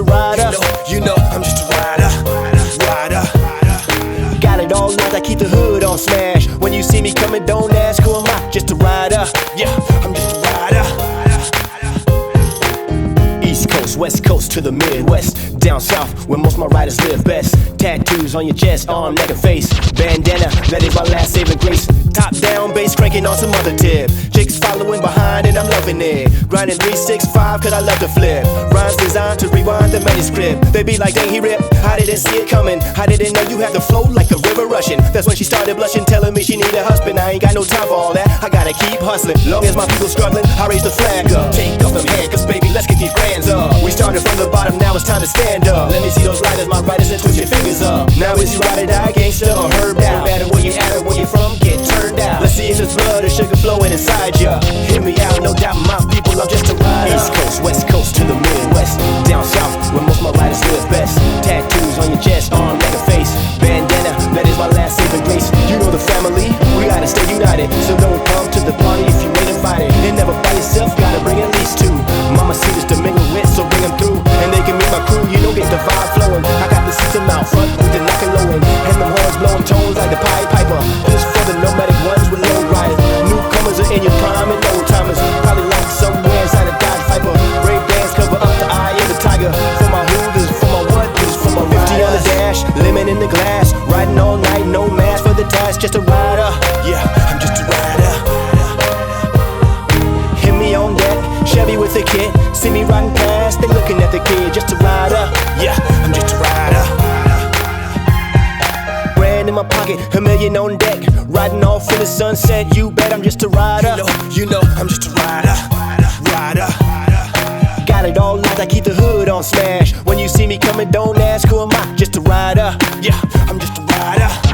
rider. You know, I'm just a rider. Got it all night, I keep the hood on smash. When you see me coming, don't ask who am I, just a rider. Yeah, I'm just a rider. East Coast, West Coast to the Midwest. Down south, where most my riders live best. Tattoos on your chest, arm, neck, and face. Bandana, that is my last saving grace. Top down, bass cranking on some other tip. Chicks following behind and I'm loving it. Grinding 365 cause I love to flip. Rhymes designed to rewind the manuscript. They be like, dang, he ripped. I didn't see it coming. I didn't know you had the flow like the river rushing. That's when she started blushing, telling me she need a husband. I ain't got no time for all that. I gotta keep hustling. Long as my people struggling, I raise the flag up. Take off them handcuffs, baby, let's get these grands up. We started from the bottom, now it's time to stand up. Let me see those lighters, my writers, and twist your fingers up. Now is you ride or die, gangsta or herb down. No matter where you at or where you from, get turned out. Let's see if there's blood or sugar flowing inside ya. Hear me out, no doubt my people, I'm just a rider. East Coast, West Coast to the Midwest. Down south, where most my riders live best. Tattoos on your chest, arm, neck, and face. Bandana, that is my last saving grace. You know the family, we gotta stay united. So don't come to the party if you ain't invited. And never by yourself, gotta bring at least two. Mama see this to mingle with, so bring them through. And they can meet my crew, you know, get the vibe flowing. I got the system out front with the knock and lowing. And the horns blowing tones like the Pied Piper. This for the nomadic ones with low riders. Newcomers are in your prime and old timers. Probably lost somewhere inside a Dodge Viper. Brave bands cover up the eye of the tiger. For my hoovers, for my what, this for my 50 on the dash, lemon in the glass. Riding all night, no mask for the task, just a rider. Yeah, I'm just a rider. Hit me on deck, Chevy with a kid. See me riding past, they looking at the kid, just a rider. Yeah, I'm just a rider. Brand in my pocket, $1 million on deck. Riding off in the sunset, you bet I'm just a rider. You know, I'm just a rider. Got it all night, I keep the hood on smash. When you see me coming, don't ask who am I, just a rider. Yeah, I'm just a rider.